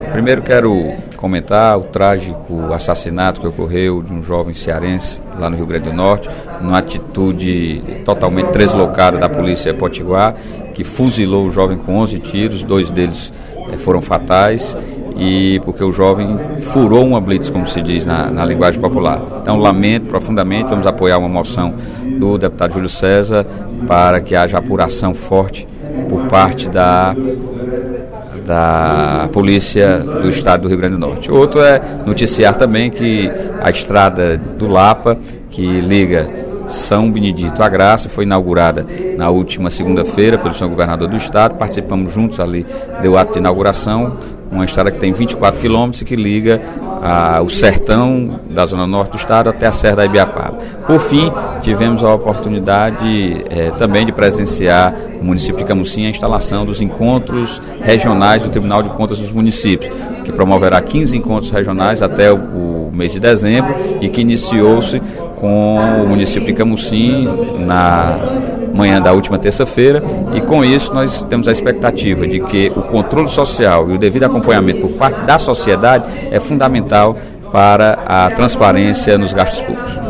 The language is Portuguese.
Primeiro quero comentar o trágico assassinato que ocorreu de um jovem cearense lá no Rio Grande do Norte, numa atitude totalmente deslocada da polícia potiguar, que fuzilou o jovem com 11 tiros, 2 deles foram fatais, e porque o jovem furou uma blitz, como se diz na linguagem popular. Então lamento profundamente, vamos apoiar uma moção do deputado Júlio César para que haja apuração forte por parte da Polícia do Estado do Rio Grande do Norte. Outro é noticiar também que a estrada do Lapa, que liga São Benedito à Graça, foi inaugurada na última segunda-feira pelo senhor governador do Estado. Participamos juntos ali do ato de inauguração, uma estrada que tem 24 quilômetros e que liga o sertão da zona norte do estado até a Serra da Ibiapaba. Por fim, tivemos a oportunidade também de presenciar no município de Camusim a instalação dos encontros regionais do Tribunal de Contas dos Municípios, que promoverá 15 encontros regionais até o mês de dezembro e que iniciou-se com o município de Camusim na manhã da última terça-feira, e com isso nós temos a expectativa de que o controle social e o devido acompanhamento por parte da sociedade é fundamental para a transparência nos gastos públicos.